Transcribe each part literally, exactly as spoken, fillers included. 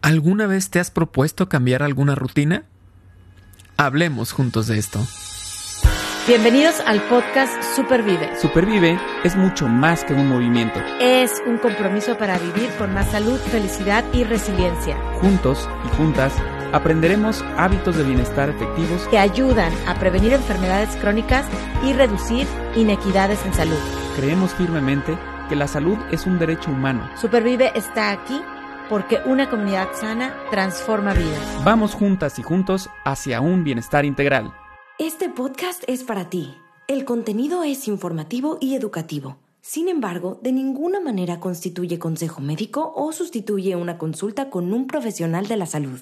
¿Alguna vez te has propuesto cambiar alguna rutina? Hablemos juntos de esto. Bienvenidos al podcast Supervive. Supervive es mucho más que un movimiento. Es un compromiso para vivir con más salud, felicidad y resiliencia. Juntos y juntas aprenderemos hábitos de bienestar efectivos que ayudan a prevenir enfermedades crónicas y reducir inequidades en salud. Creemos firmemente que la salud es un derecho humano. Supervive está aquí porque una comunidad sana transforma vidas. Vamos juntas y juntos hacia un bienestar integral. Este podcast es para ti. El contenido es informativo y educativo. Sin embargo, de ninguna manera constituye consejo médico o sustituye una consulta con un profesional de la salud.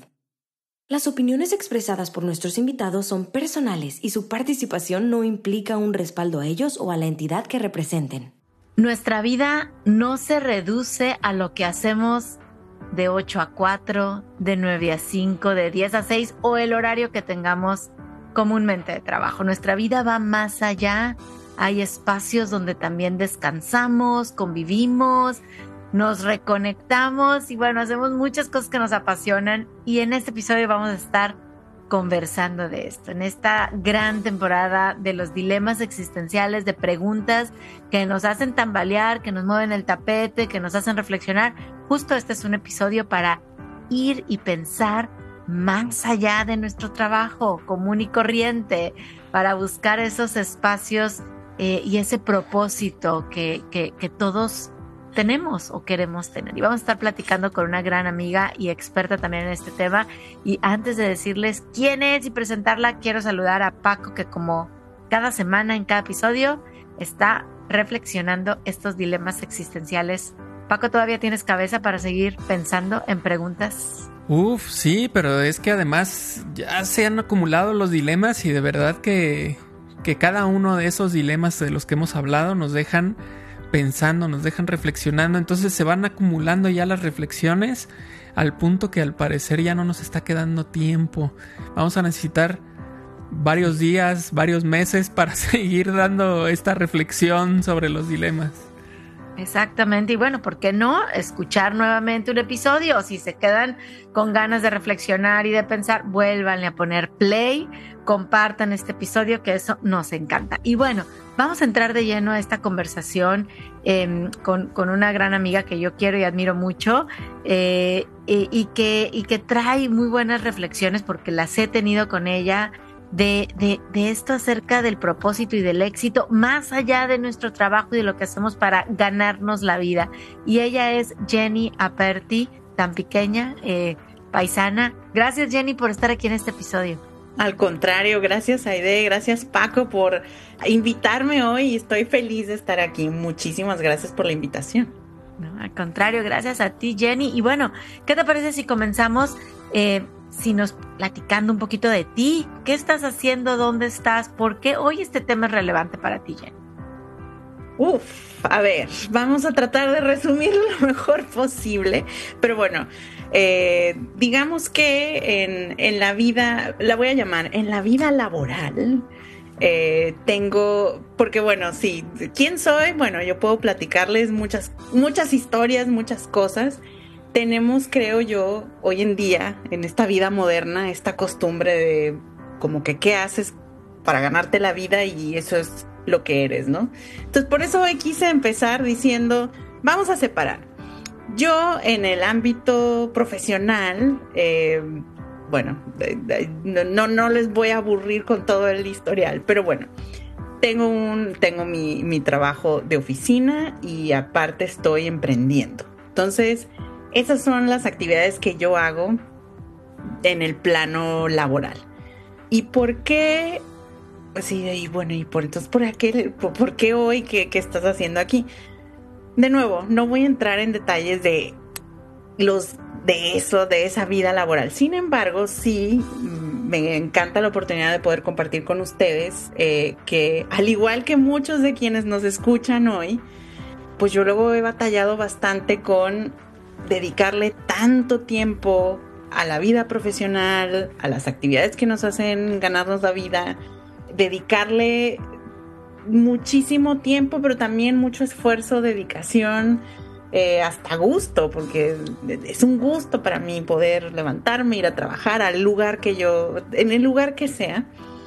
Las opiniones expresadas por nuestros invitados son personales y su participación no implica un respaldo a ellos o a la entidad que representen. Nuestra vida no se reduce a lo que hacemos de ocho a cuatro, de nueve a cinco, de diez a seis o el horario que tengamos comúnmente de trabajo. Nuestra vida va más allá. Hay espacios donde también descansamos, convivimos, nos reconectamos y bueno, hacemos muchas cosas que nos apasionan y en este episodio vamos a estar conversando de esto, en esta gran temporada de los dilemas existenciales, de preguntas que nos hacen tambalear, que nos mueven el tapete, que nos hacen reflexionar. Justo este es un episodio para ir y pensar más allá de nuestro trabajo común y corriente, para buscar esos espacios eh, y ese propósito que, que, que todos tenemos o queremos tener. Y vamos a estar platicando con una gran amiga y experta también en este tema. Y antes de decirles quién es y presentarla, quiero saludar a Paco, que como cada semana en cada episodio está reflexionando estos dilemas existenciales. Paco, ¿todavía tienes cabeza para seguir pensando en preguntas? Uf, sí, pero es que además ya se han acumulado los dilemas y de verdad que, que cada uno de esos dilemas de los que hemos hablado nos dejan pensando, nos dejan reflexionando. Entonces se van acumulando ya las reflexiones al punto que al parecer ya no nos está quedando tiempo. Vamos a necesitar varios días, varios meses para seguir dando esta reflexión sobre los dilemas. Exactamente, y bueno, ¿por qué no escuchar nuevamente un episodio? Si se quedan con ganas de reflexionar y de pensar, vuélvanle a poner play, compartan este episodio, que eso nos encanta. Y bueno, vamos a entrar de lleno a esta conversación eh, con, con una gran amiga que yo quiero y admiro mucho eh, y, y, que, y que trae muy buenas reflexiones porque las he tenido con ella. De, de, de esto acerca del propósito y del éxito, más allá de nuestro trabajo y de lo que hacemos para ganarnos la vida. Y ella es Jenny Aperti, tan pequeña, eh, paisana. Gracias, Jenny, por estar aquí en este episodio. Al contrario, gracias Aide, gracias Paco por invitarme hoy y estoy feliz de estar aquí. Muchísimas gracias por la invitación. No, al contrario, gracias a ti, Jenny. Y bueno, ¿qué te parece si comenzamos eh, si nos platicando un poquito de ti? ¿Qué estás haciendo? ¿Dónde estás? ¿Por qué hoy este tema es relevante para ti, Jenny? Uf, a ver, vamos a tratar de resumirlo lo mejor posible, pero bueno, eh, digamos que en, en la vida, la voy a llamar, en la vida laboral, eh, tengo, porque bueno, sí, ¿quién soy? Bueno, yo puedo platicarles muchas, muchas historias, muchas cosas. Tenemos, creo yo, hoy en día, en esta vida moderna, esta costumbre de como que qué haces para ganarte la vida y eso es lo que eres, ¿no? Entonces, por eso hoy quise empezar diciendo, vamos a separar. Yo, en el ámbito profesional, eh, bueno, no, no les voy a aburrir con todo el historial, pero bueno, tengo, un, tengo mi, mi trabajo de oficina y aparte estoy emprendiendo. Entonces, esas son las actividades que yo hago en el plano laboral. ¿Y por qué? Pues sí, y bueno, y por entonces, ¿por qué, por, por qué hoy? ¿Qué, ¿Qué estás haciendo aquí? De nuevo, no voy a entrar en detalles de los de eso, de esa vida laboral. Sin embargo, sí, me encanta la oportunidad de poder compartir con ustedes eh, que, al igual que muchos de quienes nos escuchan hoy, pues yo luego he batallado bastante con dedicarle tanto tiempo a la vida profesional, a las actividades que nos hacen ganarnos la vida, dedicarle muchísimo tiempo, pero también mucho esfuerzo, dedicación eh, hasta gusto, porque es un gusto para mí poder levantarme, ir a trabajar al lugar que yo, en el lugar que sea.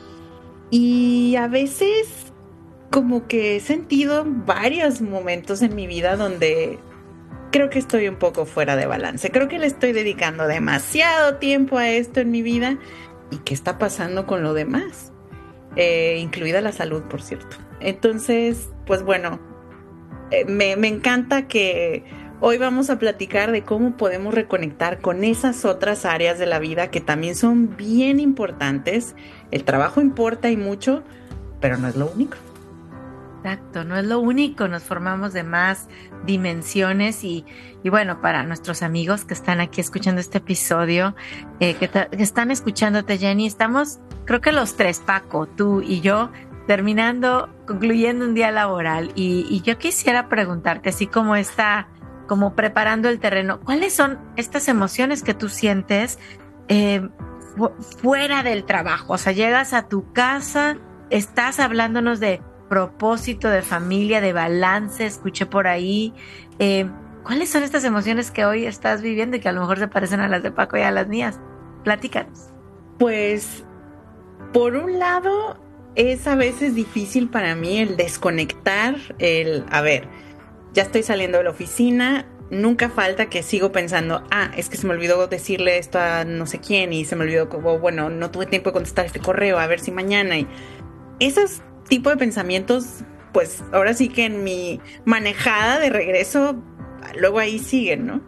Y a veces como que he sentido varios momentos en mi vida donde creo que estoy un poco fuera de balance. Creo que le estoy dedicando demasiado tiempo a esto en mi vida. ¿Y qué está pasando con lo demás? Eh, incluida la salud, por cierto. Entonces, pues bueno, eh, me, me encanta que hoy vamos a platicar de cómo podemos reconectar con esas otras áreas de la vida que también son bien importantes. El trabajo importa y mucho, pero no es lo único. Exacto, no es lo único, nos formamos de más dimensiones y, y bueno, para nuestros amigos que están aquí escuchando este episodio, eh, que, ta- que están escuchándote, Jenny, estamos, creo que los tres, Paco, tú y yo, terminando, concluyendo un día laboral y, y yo quisiera preguntarte, así como está, como preparando el terreno, ¿cuáles son estas emociones que tú sientes eh, fu- fuera del trabajo? O sea, llegas a tu casa, estás hablándonos de propósito, de familia, de balance, escuché por ahí. Eh, ¿Cuáles son estas emociones que hoy estás viviendo y que a lo mejor se parecen a las de Paco y a las mías? Platícanos. Pues, por un lado, es a veces difícil para mí el desconectar, el, a ver, ya estoy saliendo de la oficina, nunca falta que sigo pensando, ah, es que se me olvidó decirle esto a no sé quién y se me olvidó, como, bueno, no tuve tiempo de contestar este correo, a ver si mañana. Y esos tipo de pensamientos, pues ahora sí que en mi manejada de regreso, luego ahí siguen, ¿no?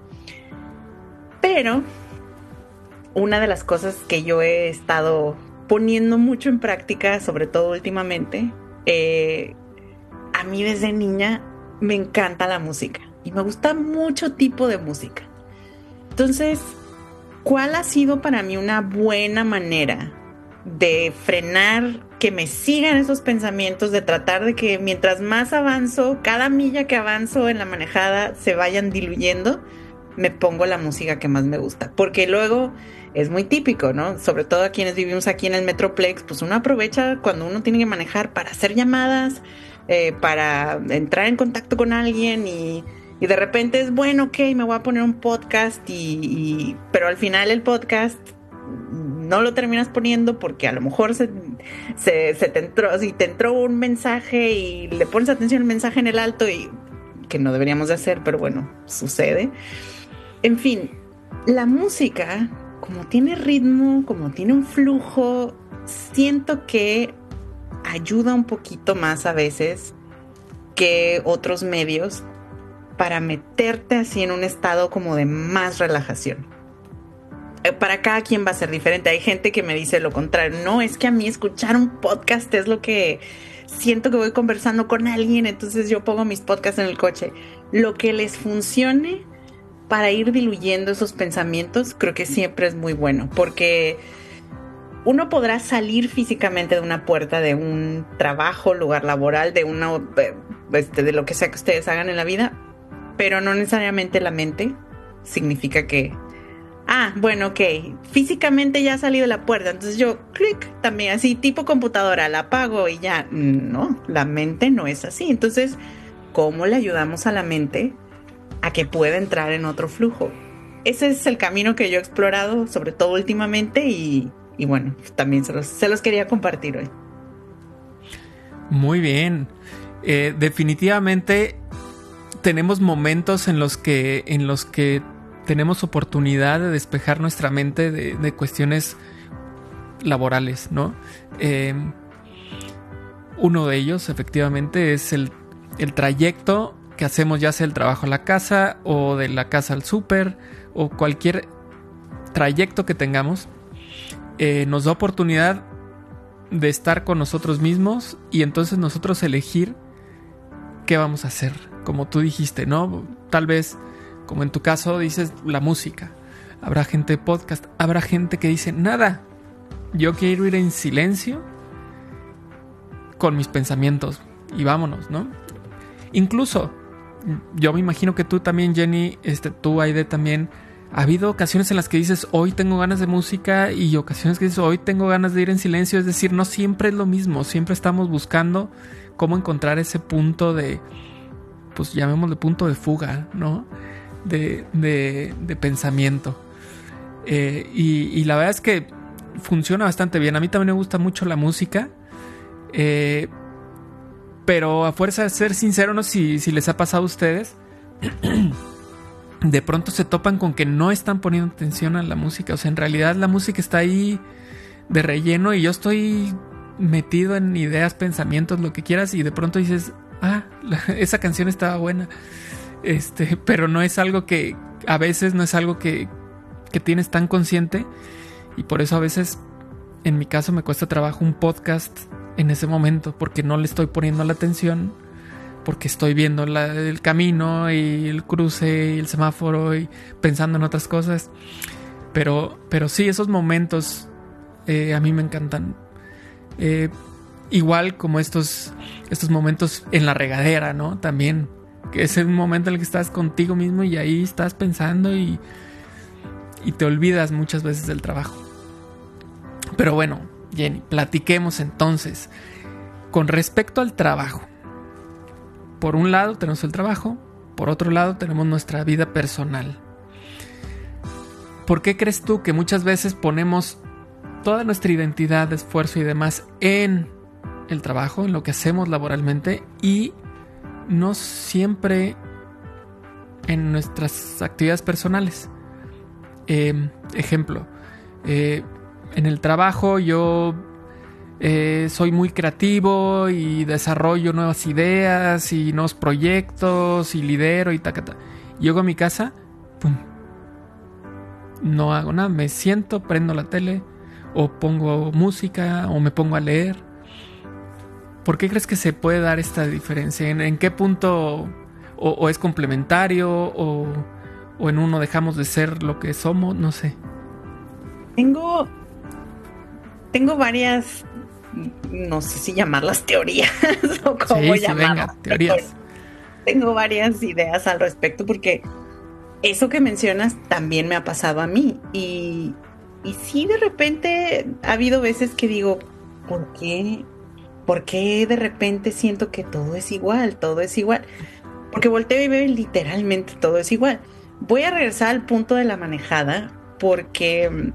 Pero una de las cosas que yo he estado poniendo mucho en práctica, sobre todo últimamente, eh, a mí desde niña me encanta la música y me gusta mucho tipo de música. Entonces, ¿cuál ha sido para mí una buena manera de frenar que me sigan esos pensamientos, de tratar de que mientras más avanzo, cada milla que avanzo en la manejada se vayan diluyendo? Me pongo la música que más me gusta, porque luego es muy típico, ¿no? Sobre todo a quienes vivimos aquí en el Metroplex, pues uno aprovecha cuando uno tiene que manejar para hacer llamadas, eh, para entrar en contacto con alguien y, y de repente es, bueno, ok, me voy a poner un podcast y, y pero al final el podcast no lo terminas poniendo porque a lo mejor se, se, se te entró, si te entró un mensaje y le pones atención al mensaje en el alto, y que no deberíamos de hacer, pero bueno, sucede. En fin, la música, como tiene ritmo, como tiene un flujo, siento que ayuda un poquito más a veces que otros medios para meterte así en un estado como de más relajación. Para cada quien va a ser diferente. Hay gente que me dice lo contrario. No, es que a mí escuchar un podcast es lo que siento que voy conversando con alguien, entonces yo pongo mis podcasts en el coche. Lo que les funcione para ir diluyendo esos pensamientos, creo que siempre es muy bueno, porque uno podrá salir físicamente de una puerta de un trabajo, lugar laboral, de una, este, de lo que sea que ustedes hagan en la vida, pero no necesariamente la mente significa que ah, bueno, ok, físicamente ya salí de la puerta, entonces yo, clic, también así, tipo computadora, la apago y ya. No, la mente no es así. Entonces, ¿cómo le ayudamos a la mente a que pueda entrar en otro flujo? Ese es el camino que yo he explorado, sobre todo últimamente, y, y bueno, también se los, se los quería compartir hoy. Muy bien. Eh, definitivamente tenemos momentos en los que, en los que tenemos oportunidad de despejar nuestra mente de, de cuestiones laborales, ¿no? Eh, uno de ellos, efectivamente, es el, el trayecto que hacemos, ya sea el trabajo a la casa o de la casa al súper o cualquier trayecto que tengamos, eh, nos da oportunidad de estar con nosotros mismos y entonces nosotros elegir qué vamos a hacer, como tú dijiste, ¿no? Tal vez, como en tu caso dices, la música. Habrá gente de podcast, habrá gente que dice, nada, yo quiero ir en silencio con mis pensamientos y vámonos, ¿no? Incluso, yo me imagino que tú también, Jenny, este, tú, Aide, también, ha habido ocasiones en las que dices, hoy tengo ganas de música, y ocasiones que dices, hoy tengo ganas de ir en silencio. Es decir, no siempre es lo mismo, siempre estamos buscando cómo encontrar ese punto de pues llamémosle punto de fuga, ¿no? De, de, de pensamiento. Eh, y, y la verdad es que funciona bastante bien. A mí también me gusta mucho la música. Eh, pero a fuerza de ser sincero, no sé si, si les ha pasado a ustedes. De pronto se topan con que no están poniendo atención a la música. O sea, en realidad la música está ahí de relleno y yo estoy metido en ideas, pensamientos, lo que quieras, y de pronto dices, ah, la, esa canción estaba buena. Este, pero no es algo que, a veces no es algo que, que tienes tan consciente, y por eso a veces, en mi caso, me cuesta trabajo un podcast en ese momento, porque no le estoy poniendo la atención, porque estoy viendo la, el camino y el cruce y el semáforo y pensando en otras cosas. Pero, pero sí, esos momentos eh, a mí me encantan. Eh, igual como estos, estos momentos en la regadera, ¿no? También, que es un momento en el que estás contigo mismo y ahí estás pensando y, y te olvidas muchas veces del trabajo. Pero bueno, Jenny, platiquemos entonces. Con respecto al trabajo, por un lado tenemos el trabajo, por otro lado tenemos nuestra vida personal. ¿Por qué crees tú que muchas veces ponemos toda nuestra identidad, esfuerzo y demás en el trabajo, en lo que hacemos laboralmente, y no siempre en nuestras actividades personales? Eh, ejemplo, eh, en el trabajo yo eh, soy muy creativo y desarrollo nuevas ideas y nuevos proyectos y lidero y tacata. Llego a mi casa, pum, no hago nada, me siento, prendo la tele o pongo música o me pongo a leer. ¿Por qué crees que se puede dar esta diferencia? ¿En, en qué punto o, o es complementario o, o en uno dejamos de ser lo que somos? No sé. Tengo, tengo varias, no sé si llamarlas teorías o cómo sí, llamarlas. Sí, venga, teorías. Tengo varias ideas al respecto porque eso que mencionas también me ha pasado a mí. Y, y sí, de repente ha habido veces que digo, ¿por qué? ¿Por qué de repente siento que todo es igual? Todo es igual. Porque volteo y veo y literalmente todo es igual. Voy a regresar al punto de la manejada porque,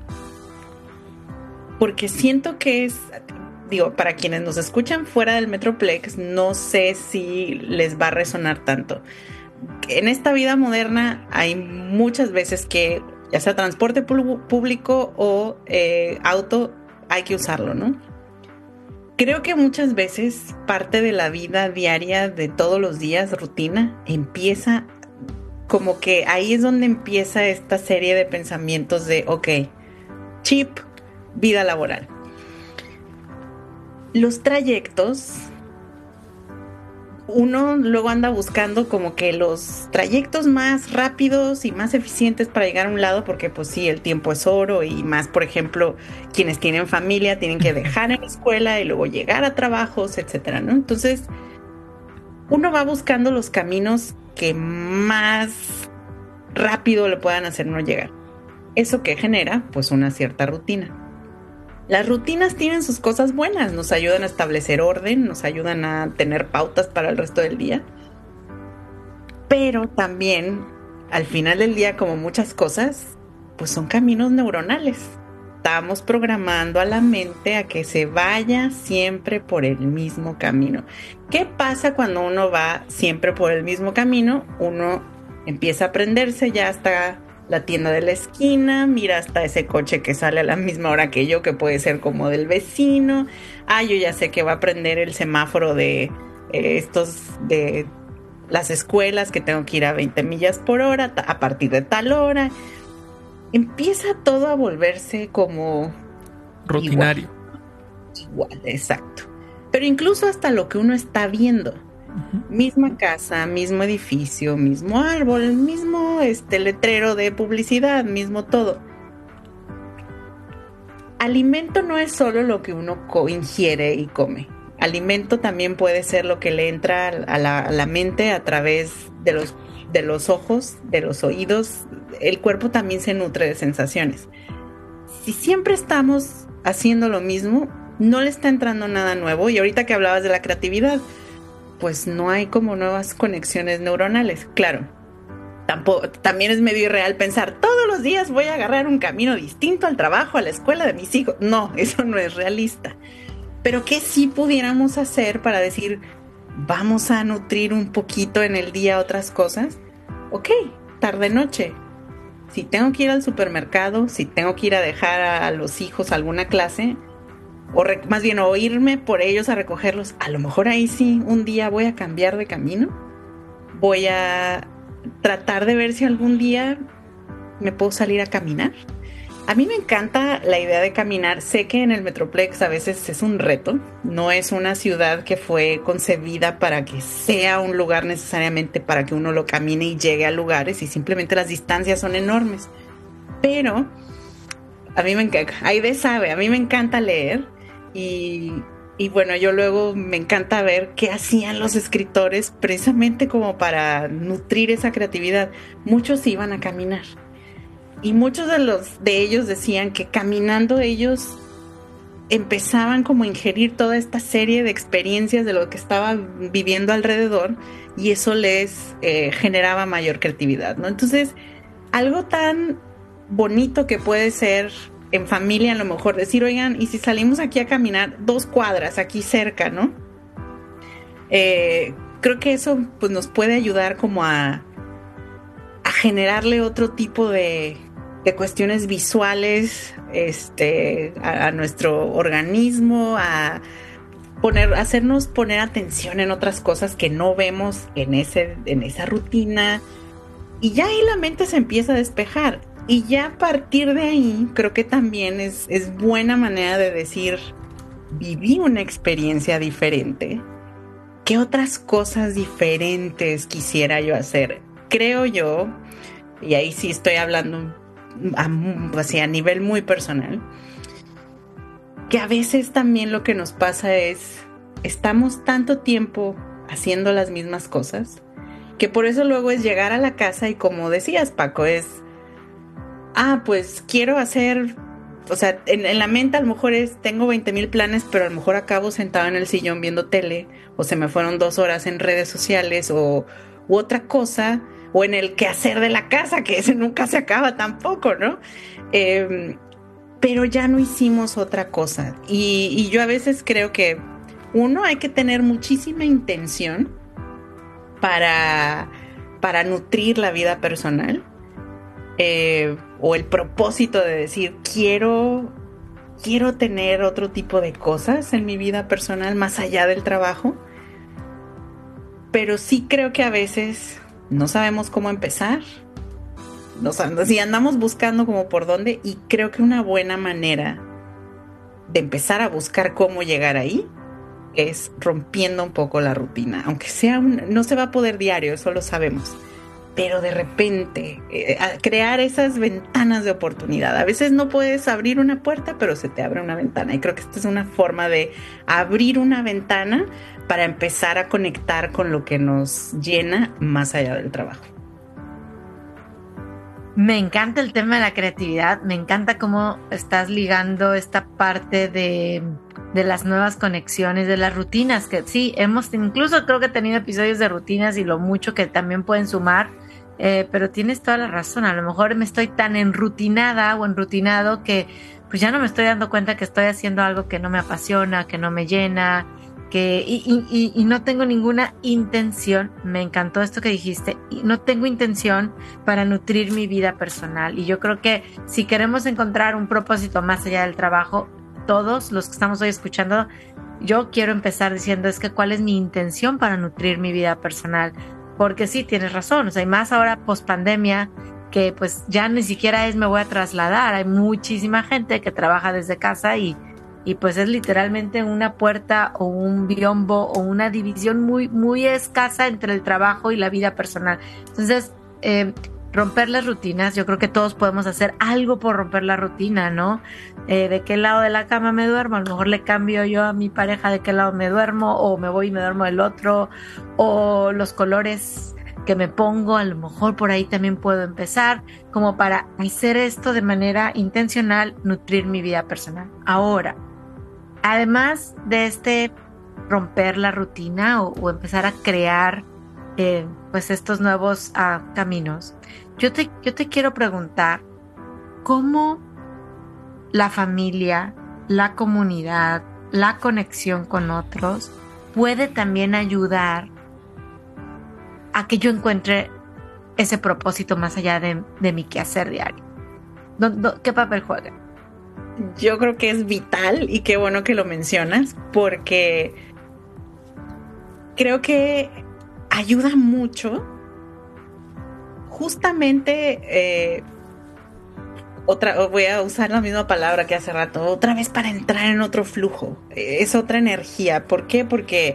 porque siento que es, digo, para quienes nos escuchan fuera del Metroplex, no sé si les va a resonar tanto. En esta vida moderna hay muchas veces que, ya sea transporte público o eh, auto, hay que usarlo, ¿no? Creo que muchas veces parte de la vida diaria de todos los días, rutina, empieza como que ahí es donde empieza esta serie de pensamientos de, ok, chip, vida laboral. Los trayectos, uno luego anda buscando como que los trayectos más rápidos y más eficientes para llegar a un lado, porque pues sí, el tiempo es oro, y más, por ejemplo, quienes tienen familia tienen que dejar en la escuela y luego llegar a trabajos, etcétera, ¿no? Entonces, uno va buscando los caminos que más rápido le puedan hacer uno llegar. Eso que genera, pues, una cierta rutina. Las rutinas tienen sus cosas buenas, nos ayudan a establecer orden, nos ayudan a tener pautas para el resto del día. Pero también, al final del día, como muchas cosas, pues son caminos neuronales. Estamos programando a la mente a que se vaya siempre por el mismo camino. ¿Qué pasa cuando uno va siempre por el mismo camino? Uno empieza a aprenderse ya hasta la tienda de la esquina, mira hasta ese coche que sale a la misma hora que yo, que puede ser como del vecino. Ah, yo ya sé que va a prender el semáforo de eh, estos, de las escuelas, que tengo que ir a veinte millas por hora a partir de tal hora. Empieza todo a volverse como rutinario. Igual, igual, exacto. Pero incluso hasta lo que uno está viendo. Uh-huh. Misma casa, mismo edificio, mismo árbol, mismo este letrero de publicidad, mismo todo. Alimento no es solo lo que uno co- ingiere y come. Alimento también puede ser lo que le entra a la, a la mente a través de los, de los ojos, de los oídos. El cuerpo también se nutre de sensaciones. Si siempre estamos haciendo lo mismo, no le está entrando nada nuevo. Y ahorita que hablabas de la creatividad, pues no hay como nuevas conexiones neuronales. Claro, tampoco, también es medio irreal pensar, todos los días voy a agarrar un camino distinto al trabajo, a la escuela de mis hijos. No, eso no es realista. Pero ¿qué sí pudiéramos hacer para decir, vamos a nutrir un poquito en el día otras cosas? Ok, tarde-noche. Si tengo que ir al supermercado, si tengo que ir a dejar a los hijos a alguna clase, o re- más bien o irme por ellos a recogerlos, a lo mejor ahí sí un día voy a cambiar de camino. Voy a tratar de ver si algún día me puedo salir a caminar. A mí me encanta la idea de caminar. Sé que en el Metroplex a veces es un reto. No es una ciudad que fue concebida para que sea un lugar necesariamente para que uno lo camine y llegue a lugares, y simplemente las distancias son enormes. Pero a mí me encanta, Aide sabe, a mí me encanta leer y, y bueno, yo luego me encanta ver qué hacían los escritores precisamente como para nutrir esa creatividad. Muchos iban a caminar. Y muchos de los de ellos decían que caminando ellos empezaban como a ingerir toda esta serie de experiencias de lo que estaba viviendo alrededor, y eso les eh, generaba mayor creatividad, ¿no? Entonces, algo tan bonito que puede ser en familia, a lo mejor decir, oigan, y si salimos aquí a caminar dos cuadras aquí cerca, ¿no? Eh, creo que eso pues nos puede ayudar como a, a generarle otro tipo de de cuestiones visuales este, a, a nuestro organismo, a poner, hacernos poner atención en otras cosas que no vemos en, ese, en esa rutina, y ya ahí la mente se empieza a despejar, y ya a partir de ahí creo que también es, es buena manera de decir, viví una experiencia diferente, ¿qué otras cosas diferentes quisiera yo hacer? Creo yo, y ahí sí estoy hablando A, así, a nivel muy personal, que a veces también lo que nos pasa es estamos tanto tiempo haciendo las mismas cosas que por eso luego es llegar a la casa y, como decías, Paco, es ah, pues quiero hacer, o sea, en, en la mente a lo mejor es tengo veinte mil planes, pero a lo mejor acabo sentado en el sillón viendo tele, o se me fueron dos horas en redes sociales, o u otra cosa, o en el quehacer de la casa, que ese nunca se acaba tampoco, ¿no? Eh, pero ya no hicimos otra cosa. Y, y yo a veces creo que, uno, hay que tener muchísima intención para, para nutrir la vida personal, eh, o el propósito de decir, quiero, quiero tener otro tipo de cosas en mi vida personal más allá del trabajo. Pero sí creo que a veces no sabemos cómo empezar, no sabemos, si andamos buscando como por dónde, y creo que una buena manera de empezar a buscar cómo llegar ahí es rompiendo un poco la rutina, aunque sea un, no se va a poder diario, eso lo sabemos, pero de repente eh, crear esas ventanas de oportunidad. A veces no puedes abrir una puerta, pero se te abre una ventana, y creo que esta es una forma de abrir una ventana para empezar a conectar con lo que nos llena más allá del trabajo. Me encanta el tema de la creatividad, me encanta cómo estás ligando esta parte de, de las nuevas conexiones, de las rutinas, que sí, hemos incluso creo que he tenido episodios de rutinas y lo mucho que también pueden sumar, eh, pero tienes toda la razón, a lo mejor me estoy tan enrutinada o enrutinado que pues ya no me estoy dando cuenta que estoy haciendo algo que no me apasiona, que no me llena, que y, y, y no tengo ninguna intención. Me encantó esto que dijiste, y no tengo intención para nutrir mi vida personal, y yo creo que si queremos encontrar un propósito más allá del trabajo, todos los que estamos hoy escuchando, yo quiero empezar diciendo es que cuál es mi intención para nutrir mi vida personal, porque sí, tienes razón, o sea, y más ahora post pandemia, que pues ya ni siquiera es me voy a trasladar, hay muchísima gente que trabaja desde casa y y pues es literalmente una puerta o un biombo o una división muy, muy escasa entre el trabajo y la vida personal. Entonces, eh, romper las rutinas, yo creo que todos podemos hacer algo por romper la rutina, ¿no? Eh, ¿de qué lado de la cama me duermo? A lo mejor le cambio yo a mi pareja de qué lado me duermo, o me voy y me duermo del otro, o los colores que me pongo, a lo mejor por ahí también puedo empezar, como para hacer esto de manera intencional, nutrir mi vida personal. Ahora, además de este romper la rutina o, o empezar a crear eh, pues estos nuevos uh, caminos. Yo te, yo te quiero preguntar, ¿cómo la familia, la comunidad, la conexión con otros puede también ayudar a que yo encuentre ese propósito más allá de, de mi quehacer diario? ¿Qué papel juega? Yo creo que es vital, y qué bueno que lo mencionas, porque creo que ayuda mucho justamente, eh, otra, voy a usar la misma palabra que hace rato, otra vez para entrar en otro flujo. Es otra energía. ¿Por qué? Porque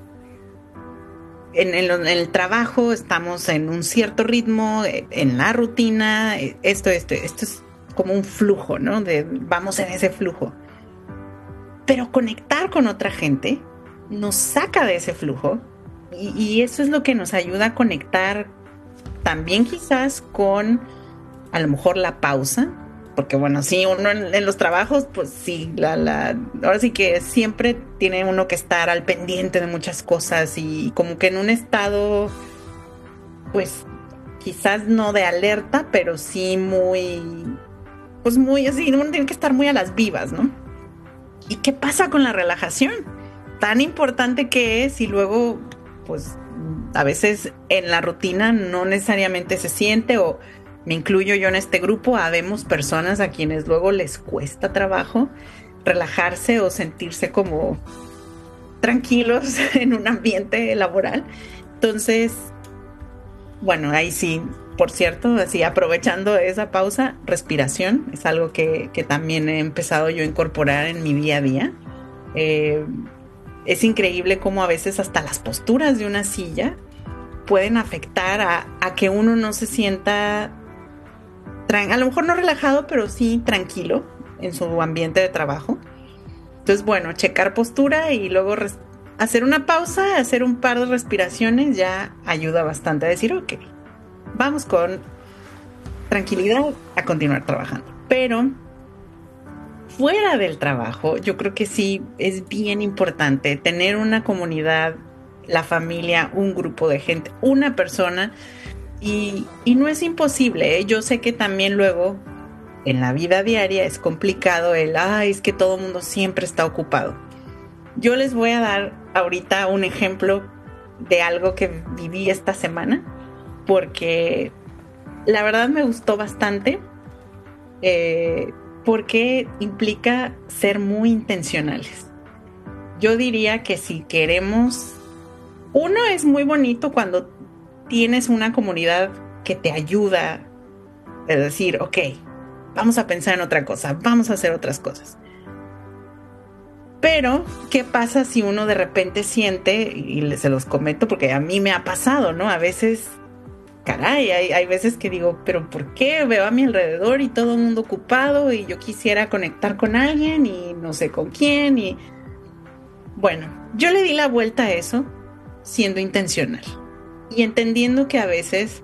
en el, en el trabajo estamos en un cierto ritmo, en la rutina, esto, esto, esto es como un flujo, ¿no? De, vamos en ese flujo. Pero conectar con otra gente nos saca de ese flujo, y, y eso es lo que nos ayuda a conectar también quizás con a lo mejor la pausa, porque bueno, sí, uno en, en los trabajos, pues sí, la, la, ahora sí que siempre tiene uno que estar al pendiente de muchas cosas y como que en un estado, pues quizás no de alerta, pero sí muy, pues muy así, uno tiene que estar muy a las vivas, ¿no? ¿Y qué pasa con la relajación? Tan importante que es, y luego, pues a veces en la rutina no necesariamente se siente, o me incluyo yo en este grupo, habemos personas a quienes luego les cuesta trabajo relajarse o sentirse como tranquilos en un ambiente laboral. Entonces, bueno, ahí sí, por cierto, así aprovechando esa pausa, respiración es algo que, que también he empezado yo a incorporar en mi día a día. Eh, es increíble cómo a veces hasta las posturas de una silla pueden afectar a, a que uno no se sienta, tran- a lo mejor no relajado, pero sí tranquilo en su ambiente de trabajo. Entonces, bueno, checar postura y luego res- hacer una pausa, hacer un par de respiraciones ya ayuda bastante a decir, ok, vamos con tranquilidad a continuar trabajando. Pero fuera del trabajo, yo creo que sí es bien importante tener una comunidad, la familia, un grupo de gente, una persona, y, y no es imposible, ¿eh? Yo sé que también luego en la vida diaria es complicado el, ay, es que todo el mundo siempre está ocupado. Yo les voy a dar ahorita un ejemplo de algo que viví esta semana, porque la verdad me gustó bastante, eh, porque implica ser muy intencionales. Yo diría que si queremos, uno es muy bonito cuando tienes una comunidad que te ayuda a decir, ok, vamos a pensar en otra cosa, vamos a hacer otras cosas. Pero, ¿qué pasa si uno de repente siente, y se los comento porque a mí me ha pasado, ¿no? A veces, caray, hay, hay veces que digo, pero ¿por qué? Veo a mi alrededor y todo el mundo ocupado y yo quisiera conectar con alguien y no sé con quién. Y bueno, yo le di la vuelta a eso siendo intencional y entendiendo que a veces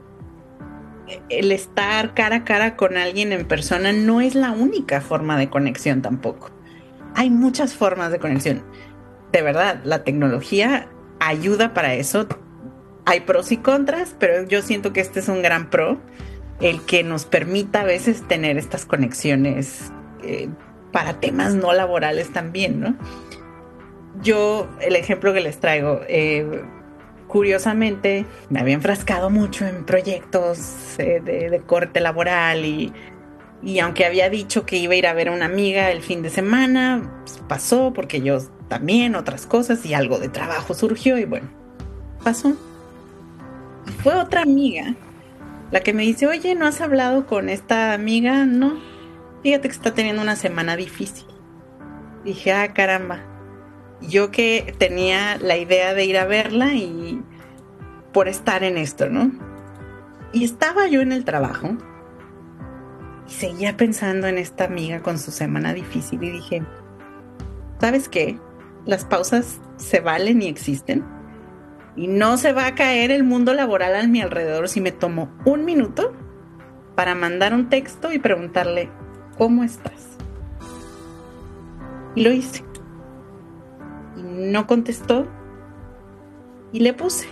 el estar cara a cara con alguien en persona no es la única forma de conexión tampoco. Hay muchas formas de conexión. De verdad, la tecnología ayuda para eso. Hay pros y contras, pero yo siento que este es un gran pro, el que nos permita a veces tener estas conexiones eh, para temas no laborales también, ¿no? Yo, el ejemplo que les traigo, eh, curiosamente, me había enfrascado mucho en proyectos eh, de, de corte laboral y Y aunque había dicho que iba a ir a ver a una amiga el fin de semana, pues pasó porque yo también, otras cosas, y algo de trabajo surgió y bueno, pasó. Y fue otra amiga la que me dice, oye, ¿no has hablado con esta amiga? No, fíjate que está teniendo una semana difícil. Dije, ah, caramba. Yo que tenía la idea de ir a verla y por estar en esto, ¿no? Y estaba yo en el trabajo y seguía pensando en esta amiga con su semana difícil y dije, ¿sabes qué? Las pausas se valen y existen y no se va a caer el mundo laboral a mi alrededor si me tomo un minuto para mandar un texto y preguntarle, ¿cómo estás? Y lo hice. y no contestó y le puse: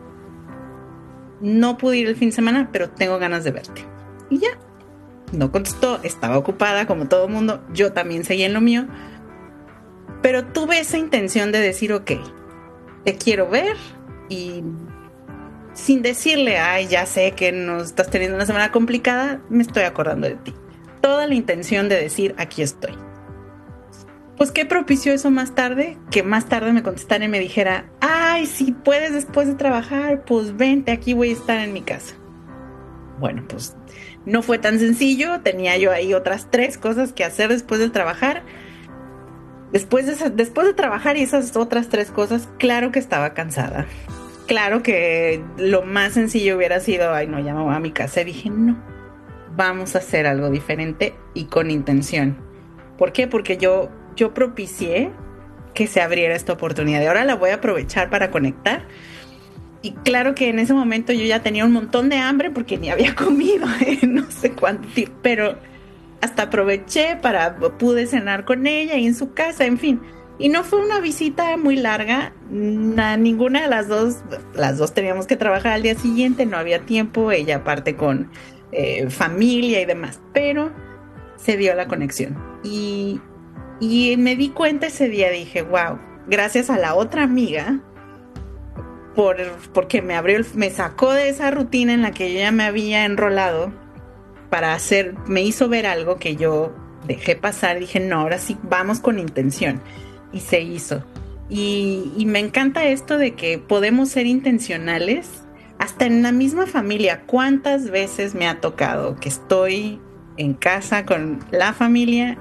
no pude ir el fin de semana, pero tengo ganas de verte. Y ya, no contestó, estaba ocupada como todo el mundo, yo también seguía en lo mío, pero tuve esa intención de decir: ok, te quiero ver, y sin decirle: ay, ya sé que nos estás teniendo una semana complicada, me estoy acordando de ti. Toda la intención de decir: aquí estoy. Pues, ¿qué propició eso más tarde? Que más tarde me contestara y me dijera: ay, si puedes después de trabajar, pues vente, aquí voy a estar en mi casa. Bueno, pues no fue tan sencillo, tenía yo ahí otras tres cosas que hacer después de trabajar. Después de, después de trabajar y esas otras tres cosas, claro que estaba cansada. Claro que lo más sencillo hubiera sido: ay, no, ya me voy a mi casa. Y dije: no, vamos a hacer algo diferente y con intención. ¿Por qué? Porque yo, yo propicié que se abriera esta oportunidad. Y ahora la voy a aprovechar para conectar. Y claro que en ese momento yo ya tenía un montón de hambre porque ni había comido, ¿eh? No sé cuánto tiempo, pero hasta aproveché para, pude cenar con ella y en su casa, en fin. Y no fue una visita muy larga, na, ninguna de las dos, las dos teníamos que trabajar al día siguiente, no había tiempo, ella aparte con eh, familia y demás, pero se dio la conexión. Y, y me di cuenta ese día, dije: wow, gracias a la otra amiga, por, porque me abrió, me sacó de esa rutina en la que yo ya me había enrolado para hacer, me hizo ver algo que yo dejé pasar. Dije: no, ahora sí, vamos con intención. Y se hizo. Y, y me encanta esto de que podemos ser intencionales hasta en la misma familia. ¿Cuántas veces me ha tocado que estoy en casa con la familia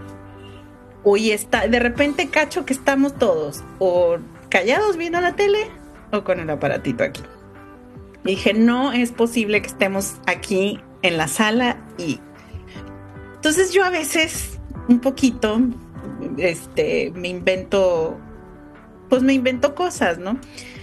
y está, de repente cacho que estamos todos o callados viendo la tele o con el aparatito aquí? Y dije: no es posible que estemos aquí en la sala. Y entonces yo a veces un poquito este me invento pues me invento cosas, ¿no?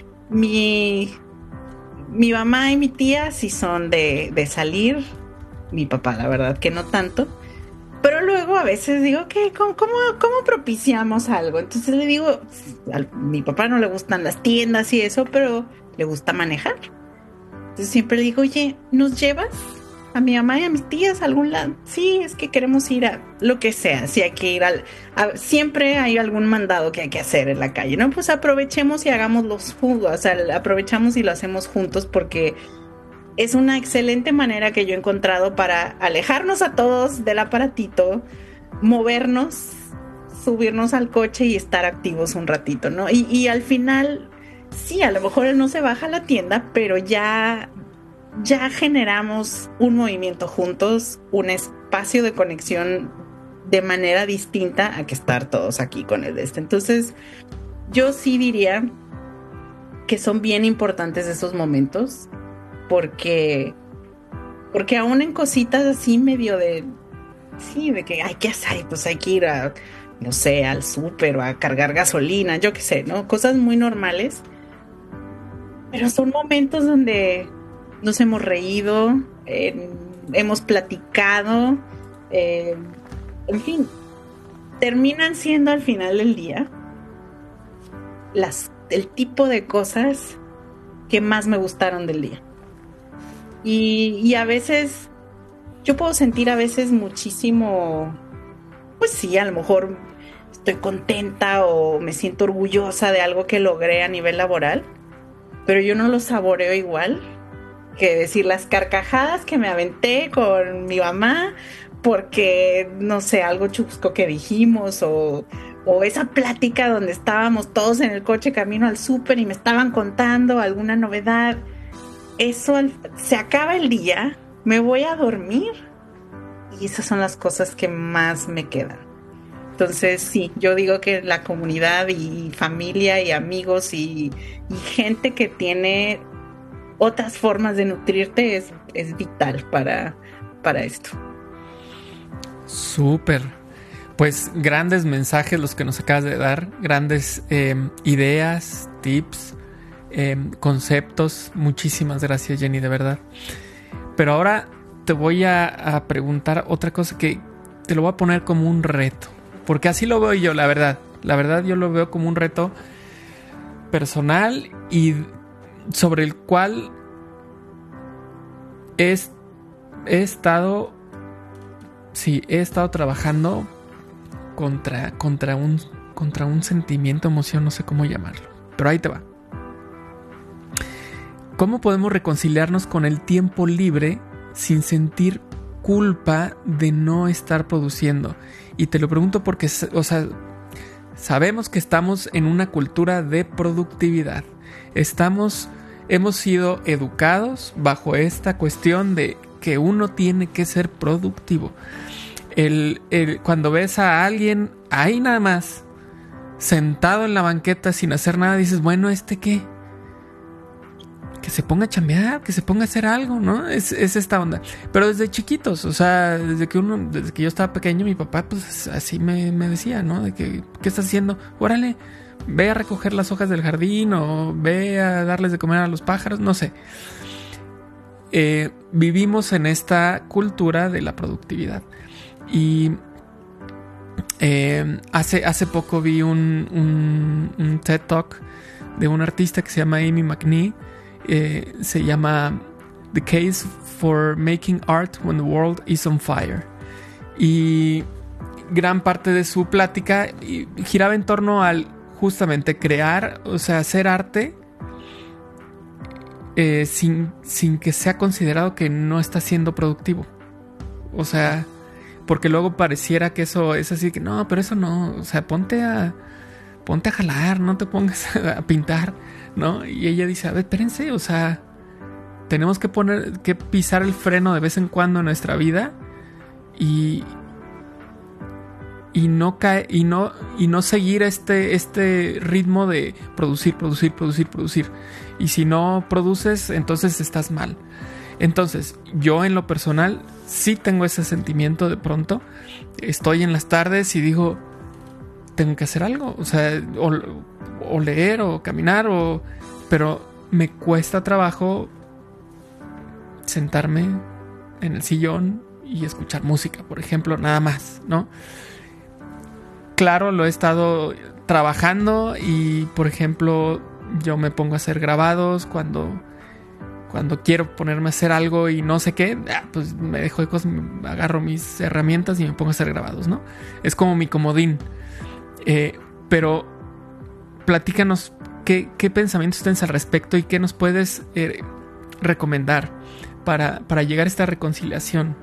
Mi mi mamá y mi tía sí son de, de salir, mi papá la verdad que no tanto, pero luego a veces digo: ¿qué? ¿Cómo, cómo, cómo propiciamos algo? Entonces le digo: a mi papá no le gustan las tiendas y eso, pero le gusta manejar. Entonces siempre le digo: oye, ¿nos llevas a mi mamá y a mis tías a algún lado? Sí, es que queremos ir a lo que sea. Si hay que ir al... A, siempre hay algún mandado que hay que hacer en la calle, ¿no? Pues aprovechemos y hagamos los juntos. O sea, aprovechamos y lo hacemos juntos, porque es una excelente manera que yo he encontrado para alejarnos a todos del aparatito, movernos, subirnos al coche y estar activos un ratito, ¿no? Y, y al final, sí, a lo mejor él no se baja a la tienda, pero ya... ya generamos un movimiento juntos, un espacio de conexión de manera distinta a que estar todos aquí con el este. Entonces, yo sí diría que son bien importantes esos momentos, porque, porque aún en cositas así medio de, sí, de que hay que hacer, pues hay que ir a, no sé, al súper o a cargar gasolina, yo qué sé, ¿no? Cosas muy normales, pero son momentos donde nos hemos reído, eh, hemos platicado, eh, en fin, terminan siendo al final del día las, el tipo de cosas que más me gustaron del día. Y, y a veces, yo puedo sentir a veces muchísimo, pues sí, a lo mejor estoy contenta o me siento orgullosa de algo que logré a nivel laboral, pero yo no lo saboreo igual que decir las carcajadas que me aventé con mi mamá porque, no sé, algo chusco que dijimos, o, o esa plática donde estábamos todos en el coche camino al súper y me estaban contando alguna novedad. Eso, se acaba el día, me voy a dormir y esas son las cosas que más me quedan. Entonces sí, yo digo que la comunidad y familia y amigos y, y gente que tiene otras formas de nutrirte es, es vital para, para esto. Súper. Pues grandes mensajes los que nos acabas de dar, grandes eh, ideas, tips, eh, conceptos. Muchísimas gracias, Jenny, de verdad. Pero ahora te voy a, a preguntar otra cosa que te lo voy a poner como un reto, porque así lo veo yo, la verdad. La verdad yo lo veo como un reto personal y sobre el cual he, he estado, sí, he estado trabajando contra, contra un, contra un sentimiento, emoción, no sé cómo llamarlo, pero ahí te va. ¿Cómo podemos reconciliarnos con el tiempo libre sin sentir culpa de no estar produciendo? Y te lo pregunto porque, o sea, sabemos que estamos en una cultura de productividad. Estamos, hemos sido educados bajo esta cuestión de que uno tiene que ser productivo. El, el, cuando ves a alguien ahí nada más, sentado en la banqueta sin hacer nada, dices, bueno, ¿este qué? Que se ponga a chambear, que se ponga a hacer algo, ¿no? Es, es esta onda. Pero desde chiquitos, o sea, desde que uno, desde que yo estaba pequeño, mi papá, pues así me, me decía, ¿no? De que, ¿qué estás haciendo? Órale, ve a recoger las hojas del jardín o ve a darles de comer a los pájaros, no sé. Eh, vivimos en esta cultura de la productividad. Y eh, hace, hace poco vi un, un, un TED Talk de un artista que se llama Amy McNee. Eh, se llama The Case for Making Art When the World is on Fire. Y gran parte de su plática giraba en torno al justamente crear, o sea, hacer arte eh, sin, sin que sea considerado que no está siendo productivo. O sea, porque luego pareciera que eso es así, que no, pero eso no, o sea, ponte a ponte a jalar, no te pongas a pintar, ¿no? Y ella dice, a ver, espérense, o sea, tenemos que poner, que pisar el freno de vez en cuando en nuestra vida y y no cae, y no, y no seguir este, este ritmo de producir, producir, producir, producir. Y si no produces, entonces estás mal. Entonces, yo en lo personal sí tengo ese sentimiento de pronto. Estoy en las tardes y digo, tengo que hacer algo, o sea, o, o leer o caminar, o, pero me cuesta trabajo sentarme en el sillón y escuchar música, por ejemplo, nada más, ¿no? Claro, lo he estado trabajando y, por ejemplo, yo me pongo a hacer grabados cuando, cuando quiero ponerme a hacer algo y no sé qué, pues me dejo de cosas, agarro mis herramientas y me pongo a hacer grabados, ¿no? Es como mi comodín. Eh, pero platícanos qué, qué pensamientos tienes al respecto y qué nos puedes eh, recomendar para, para llegar a esta reconciliación.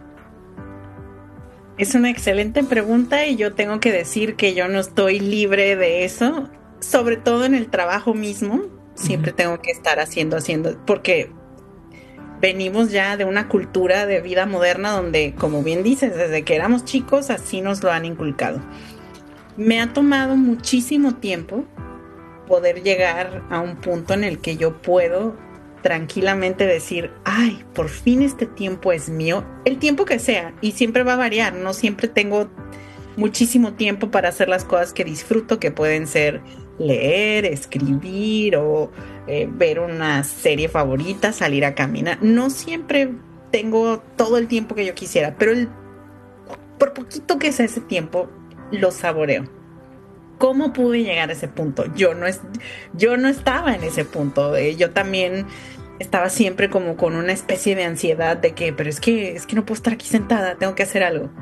Es una excelente pregunta y yo tengo que decir que yo no estoy libre de eso, sobre todo en el trabajo mismo. Siempre uh-huh. tengo que estar haciendo, haciendo, porque venimos ya de una cultura de vida moderna donde, como bien dices, desde que éramos chicos así nos lo han inculcado. Me ha tomado muchísimo tiempo poder llegar a un punto en el que yo puedo tranquilamente decir, ay, por fin este tiempo es mío, el tiempo que sea, y siempre va a variar, no siempre tengo muchísimo tiempo para hacer las cosas que disfruto, que pueden ser leer, escribir o eh, ver una serie favorita, salir a caminar. No siempre tengo todo el tiempo que yo quisiera, pero el, por poquito que sea ese tiempo, lo saboreo. ¿Cómo pude llegar a ese punto? Yo no, es, yo no estaba en ese punto. Eh, yo también estaba siempre como con una especie de ansiedad de que, pero es que, es que no puedo estar aquí sentada, tengo que hacer algo.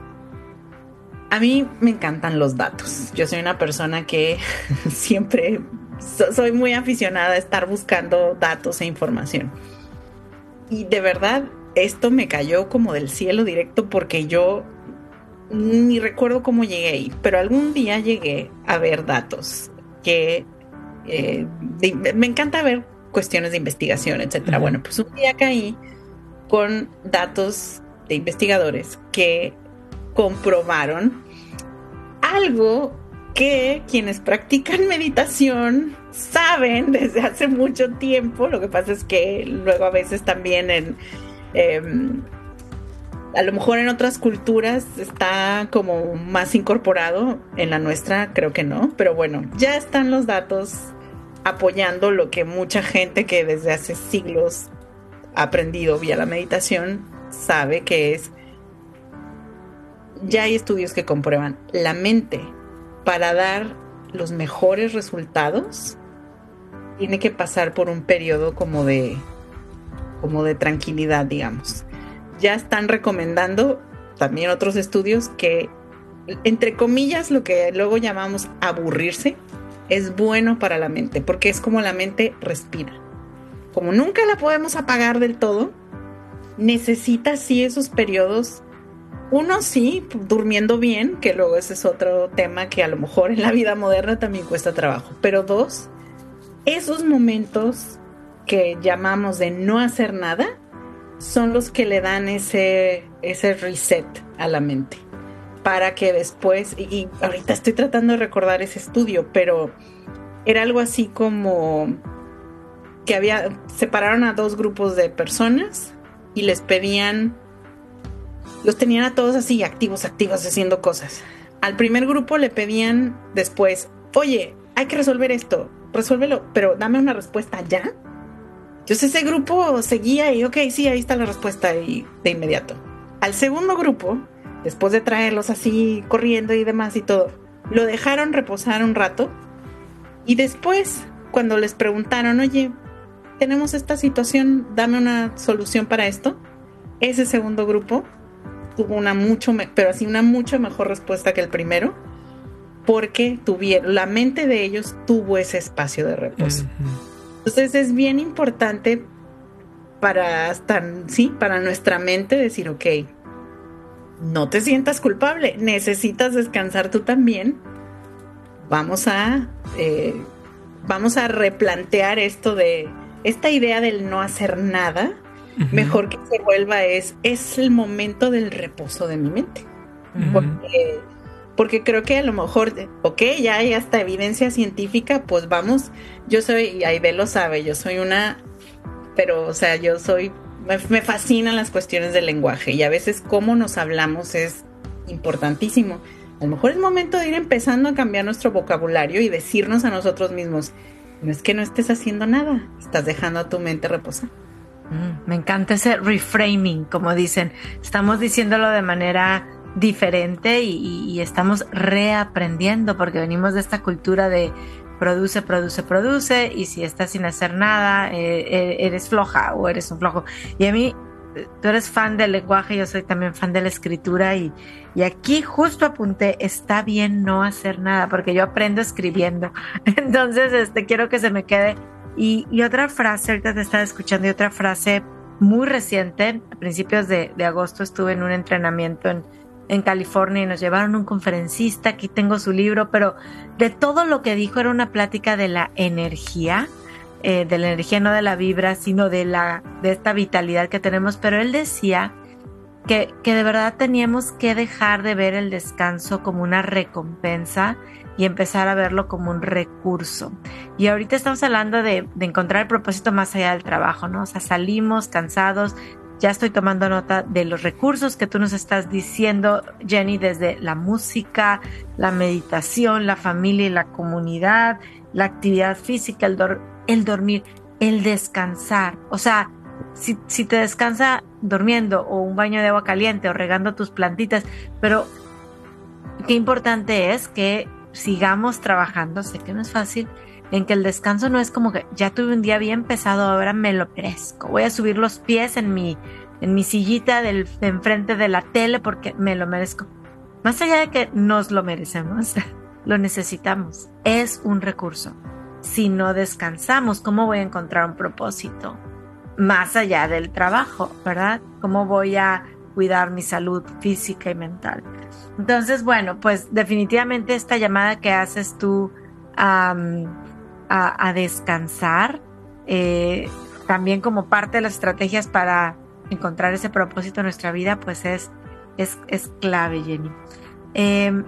A mí me encantan los datos. Yo soy una persona que siempre so, soy muy aficionada a estar buscando datos e información. Y de verdad, esto me cayó como del cielo directo porque yo ni recuerdo cómo llegué ahí, pero algún día llegué a ver datos que eh, de, me encanta ver cuestiones de investigación, etcétera. Uh-huh. Bueno, pues un día caí con datos de investigadores que comprobaron algo que quienes practican meditación saben desde hace mucho tiempo. Lo que pasa es que luego a veces también en eh, a lo mejor en otras culturas está como más incorporado, en la nuestra creo que no, pero bueno, ya están los datos apoyando lo que mucha gente que desde hace siglos ha aprendido vía la meditación sabe que es. Ya hay estudios que comprueban la mente para dar los mejores resultados tiene que pasar por un periodo como de, como de tranquilidad, digamos. Ya están recomendando también otros estudios que, entre comillas, lo que luego llamamos aburrirse, es bueno para la mente, porque es como la mente respira. Como nunca la podemos apagar del todo, necesita sí esos periodos. Uno sí, durmiendo bien, que luego ese es otro tema que a lo mejor en la vida moderna también cuesta trabajo. Pero dos, esos momentos que llamamos de no hacer nada son los que le dan ese, ese reset a la mente. Para que después, y, y ahorita estoy tratando de recordar ese estudio, pero era algo así como que había, separaron a dos grupos de personas y les pedían, los tenían a todos así, activos, activos, haciendo cosas. Al primer grupo le pedían después, oye, hay que resolver esto, resuélvelo, pero dame una respuesta ya. Entonces ese grupo seguía y, ok, sí, ahí está la respuesta y de inmediato. Al segundo grupo, después de traerlos así corriendo y demás y todo, lo dejaron reposar un rato y después, cuando les preguntaron, oye, tenemos esta situación, dame una solución para esto, ese segundo grupo tuvo una mucho, me- pero así una mucho mejor respuesta que el primero, porque tuvieron, la mente de ellos tuvo ese espacio de reposo. Uh-huh. Entonces es bien importante para hasta, sí, para nuestra mente decir, ok, no te sientas culpable, necesitas descansar tú también. Vamos a, eh, vamos a replantear esto de esta idea del no hacer nada. Uh-huh. Mejor que se vuelva es, es el momento del reposo de mi mente. Uh-huh. Porque, porque creo que a lo mejor, ok, ya hay hasta evidencia científica, pues vamos, yo soy, y Aide lo sabe, yo soy una, pero o sea, yo soy, me, me fascinan las cuestiones del lenguaje y a veces cómo nos hablamos es importantísimo. A lo mejor es momento de ir empezando a cambiar nuestro vocabulario y decirnos a nosotros mismos, no es que no estés haciendo nada, estás dejando a tu mente reposar. Mm, me encanta ese reframing, como dicen, estamos diciéndolo de manera diferente y, y, y estamos reaprendiendo porque venimos de esta cultura de produce, produce, produce y si estás sin hacer nada eh, eres floja o eres un flojo. Y a mí, tú eres fan del lenguaje, yo soy también fan de la escritura y, y aquí justo apunté, está bien no hacer nada porque yo aprendo escribiendo. Entonces este, quiero que se me quede. Y, y otra frase, ahorita te estaba escuchando, y otra frase muy reciente, a principios de, de agosto estuve en un entrenamiento en, en California y nos llevaron un conferencista, aquí tengo su libro, pero de todo lo que dijo era una plática de la energía, eh, de la energía no de la vibra, sino de, la, de esta vitalidad que tenemos, pero él decía que, que de verdad teníamos que dejar de ver el descanso como una recompensa y empezar a verlo como un recurso. Y ahorita estamos hablando de, de encontrar el propósito más allá del trabajo, ¿no? O sea, salimos cansados, ya estoy tomando nota de los recursos que tú nos estás diciendo, Jenny, desde la música, la meditación, la familia y la comunidad, la actividad física, el, dor- el dormir, el descansar. O sea, si, si te descansa durmiendo o un baño de agua caliente o regando tus plantitas, pero qué importante es que sigamos trabajando, sé que no es fácil, en que el descanso no es como que ya tuve un día bien pesado, ahora me lo merezco, voy a subir los pies en mi, en mi sillita del, de enfrente de la tele porque me lo merezco. Más allá de que nos lo merecemos, lo necesitamos, es un recurso. Si no descansamos, ¿cómo voy a encontrar un propósito? Más allá del trabajo, ¿verdad? ¿Cómo voy a cuidar mi salud física y mental? Entonces, bueno, pues definitivamente esta llamada que haces tú um, a, a descansar, eh, también como parte de las estrategias para encontrar ese propósito en nuestra vida, pues es, es, es clave, Jenny. Eh,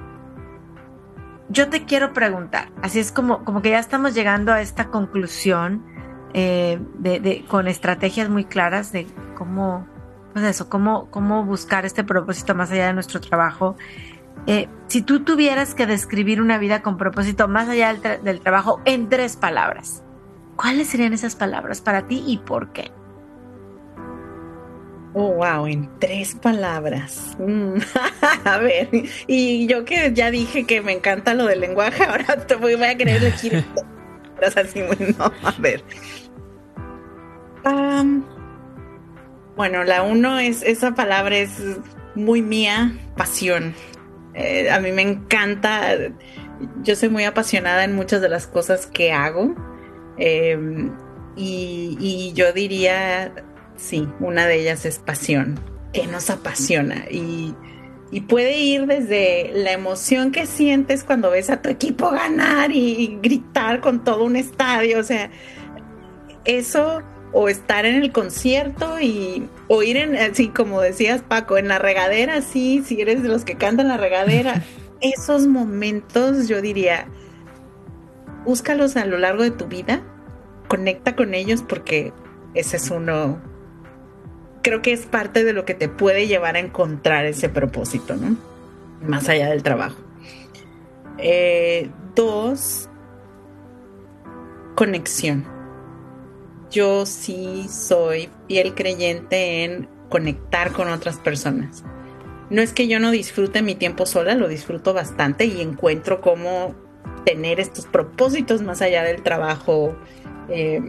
yo te quiero preguntar, así es como, como que ya estamos llegando a esta conclusión eh, de, de, con estrategias muy claras de cómo... Pues eso, cómo, cómo buscar este propósito más allá de nuestro trabajo. Eh, si tú tuvieras que describir una vida con propósito más allá del, tra- del trabajo en tres palabras, ¿cuáles serían esas palabras para ti y por qué? Oh, wow, en tres palabras. Mm. A ver, y yo que ya dije que me encanta lo del lenguaje, ahora te voy, voy a querer elegir. palabras así muy, no, a ver. Um, bueno, la uno es, esa palabra es muy mía, pasión. Eh, a mí me encanta, yo soy muy apasionada en muchas de las cosas que hago. Eh, y, y yo diría, sí, una de ellas es pasión, que nos apasiona. Y, y puede ir desde la emoción que sientes cuando ves a tu equipo ganar y, y gritar con todo un estadio, o sea, eso, o estar en el concierto y o ir en, así como decías, Paco, en la regadera, sí, si eres de los que cantan la regadera, esos momentos yo diría, búscalos a lo largo de tu vida, conecta con ellos porque ese es uno, creo que es parte de lo que te puede llevar a encontrar ese propósito, ¿no? Más allá del trabajo. Eh, dos, conexión. Yo sí soy fiel creyente en conectar con otras personas. No es que yo no disfrute mi tiempo sola, lo disfruto bastante y encuentro cómo tener estos propósitos más allá del trabajo eh,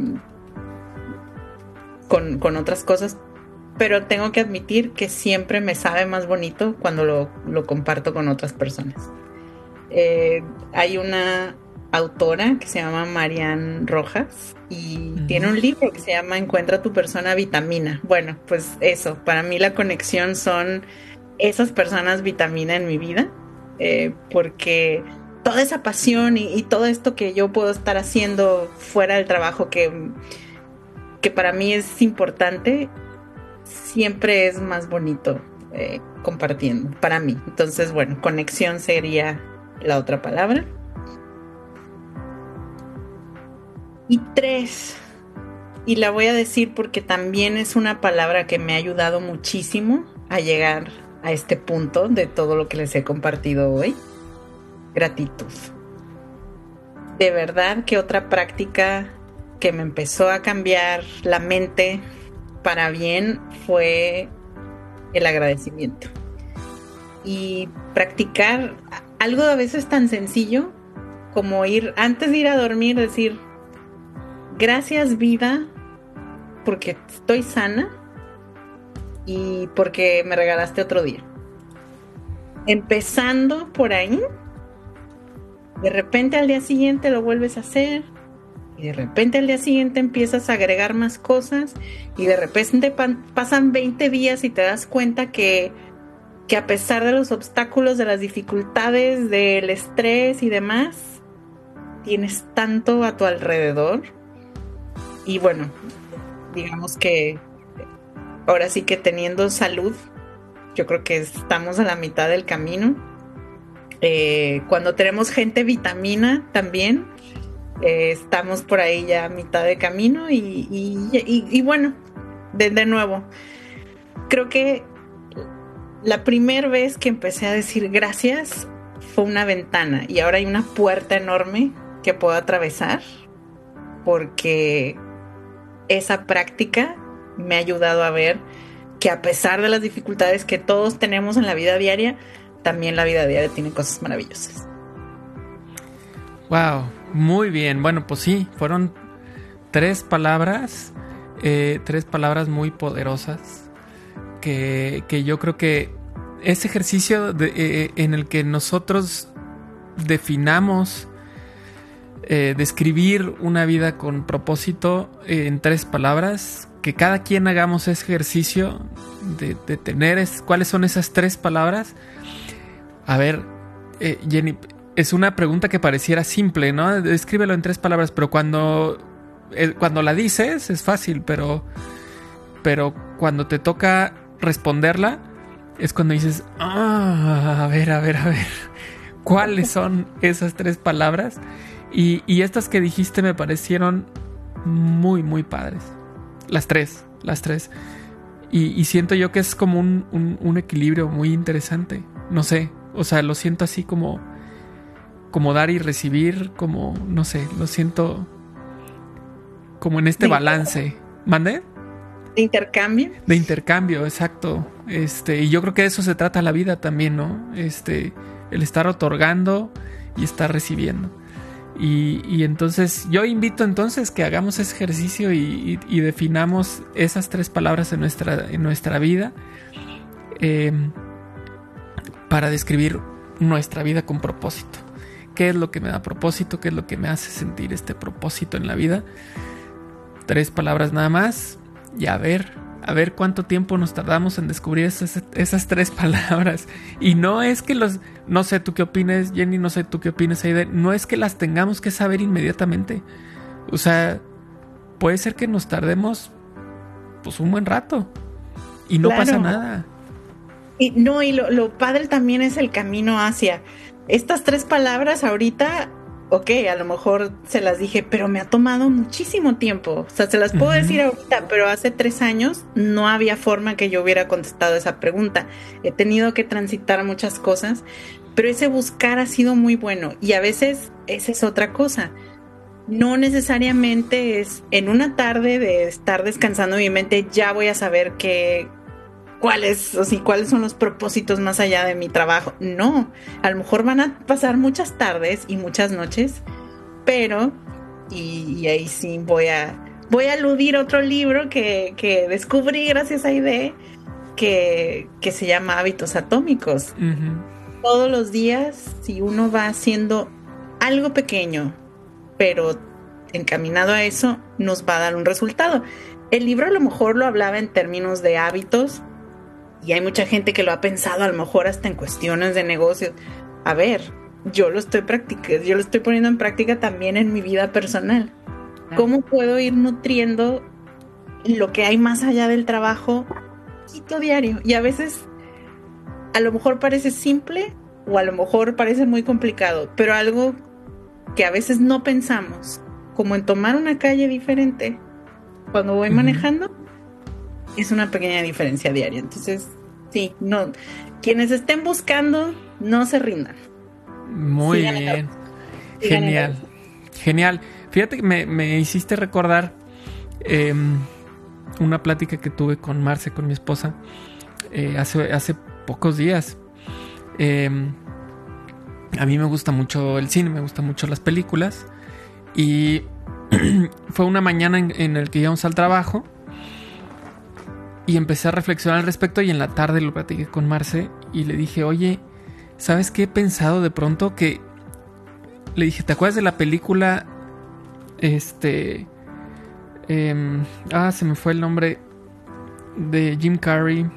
con, con otras cosas, pero tengo que admitir que siempre me sabe más bonito cuando lo, lo comparto con otras personas. Eh, hay una autora que se llama Marian Rojas y uh-huh. tiene un libro que se llama Encuentra tu persona vitamina. Bueno, pues eso, para mí la conexión son esas personas vitamina en mi vida, eh, porque toda esa pasión y, y todo esto que yo puedo estar haciendo fuera del trabajo que, que para mí es importante, siempre es más bonito eh, compartiendo, para mí. Entonces, bueno, conexión sería la otra palabra. Y tres, y la voy a decir porque también es una palabra que me ha ayudado muchísimo a llegar a este punto de todo lo que les he compartido hoy. Gratitud. De verdad que otra práctica que me empezó a cambiar la mente para bien fue el agradecimiento. Y practicar algo a veces tan sencillo como ir, antes de ir a dormir, decir: gracias vida, porque estoy sana y porque me regalaste otro día. Empezando por ahí, de repente al día siguiente lo vuelves a hacer y de repente al día siguiente empiezas a agregar más cosas y de repente pa- pasan veinte días y te das cuenta que, que a pesar de los obstáculos, de las dificultades, del estrés y demás, tienes tanto a tu alrededor. Y bueno, digamos que ahora sí que teniendo salud, yo creo que estamos a la mitad del camino. Eh, cuando tenemos gente vitamina también, eh, estamos por ahí ya a mitad de camino. Y, y, y, y bueno, de, de nuevo, creo que la primera vez que empecé a decir gracias fue una ventana y ahora hay una puerta enorme que puedo atravesar porque esa práctica me ha ayudado a ver que a pesar de las dificultades que todos tenemos en la vida diaria, también la vida diaria tiene cosas maravillosas. Wow, muy bien. Bueno, pues sí, fueron tres palabras, eh, tres palabras muy poderosas que, que yo creo que ese ejercicio de, eh, en el que nosotros definamos Eh, describir una vida con propósito eh, en tres palabras, que cada quien hagamos ese ejercicio de, de tener es, cuáles son esas tres palabras. A ver, eh, Jenny, es una pregunta que pareciera simple, ¿no? Descríbelo en tres palabras, pero cuando, eh, cuando la dices es fácil, pero, pero cuando te toca responderla es cuando dices, ah, a ver, a ver, a ver, ¿cuáles son esas tres palabras? Y, y estas que dijiste me parecieron muy, muy padres. Las tres, las tres. Y, y siento yo que es como un, un, un equilibrio muy interesante. No sé, o sea, lo siento así como, como dar y recibir, como, no sé, lo siento como en este balance. ¿Mande? ¿De intercambio? De intercambio, exacto. Este, y yo creo que de eso se trata la vida también, ¿no? Este, el estar otorgando y estar recibiendo. Y, y entonces yo invito entonces que hagamos ese ejercicio y, y, y definamos esas tres palabras en nuestra, en nuestra vida eh, para describir nuestra vida con propósito. ¿Qué es lo que me da propósito? ¿Qué es lo que me hace sentir este propósito en la vida? Tres palabras nada más y a ver, a ver cuánto tiempo nos tardamos en descubrir esas, esas tres palabras. Y no es que los... No sé tú qué opines, Jenny, no sé tú qué opines, Aide. No es que las tengamos que saber inmediatamente. O sea, puede ser que nos tardemos pues un buen rato y no claro. pasa nada. Y no, y lo, lo padre también es el camino hacia estas tres palabras ahorita. Ok, a lo mejor se las dije, pero me ha tomado muchísimo tiempo. O sea, se las puedo uh-huh. decir ahorita, pero hace tres años no había forma que yo hubiera contestado esa pregunta. He tenido que transitar muchas cosas, pero ese buscar ha sido muy bueno. Y a veces esa es otra cosa. No necesariamente es en una tarde de estar descansando mi mente, ya voy a saber qué... ¿Cuáles, o sea, cuáles son los propósitos más allá de mi trabajo? No, a lo mejor van a pasar muchas tardes y muchas noches, pero, y, y ahí sí voy a, voy a aludir a otro libro que, que descubrí gracias a Aide, que, que se llama Hábitos Atómicos. Uh-huh. Todos los días, si uno va haciendo algo pequeño, pero encaminado a eso, nos va a dar un resultado. El libro a lo mejor lo hablaba en términos de hábitos, y hay mucha gente que lo ha pensado a lo mejor hasta en cuestiones de negocios. A ver, yo lo estoy practicando, yo lo estoy poniendo en práctica también en mi vida personal. ¿Cómo puedo ir nutriendo lo que hay más allá del trabajo poquito diario? Y a veces a lo mejor parece simple o a lo mejor parece muy complicado, pero algo que a veces no pensamos, como en tomar una calle diferente cuando voy uh-huh. manejando, es una pequeña diferencia diaria. Entonces, sí, no, quienes estén buscando, no se rindan. Muy Sigan bien. Genial. Genial. Fíjate que me, me hiciste recordar eh, una plática que tuve con Marce, con mi esposa, eh, hace, hace pocos días. Eh, a mí me gusta mucho el cine, me gustan mucho las películas. Y fue una mañana en, en el que íbamos al trabajo. Y empecé a reflexionar al respecto y en la tarde lo platiqué con Marce y le dije, oye, ¿sabes qué he pensado de pronto? Que le dije, ¿te acuerdas de la película? Este... Eh, ah, se me fue el nombre de Jim Carrey.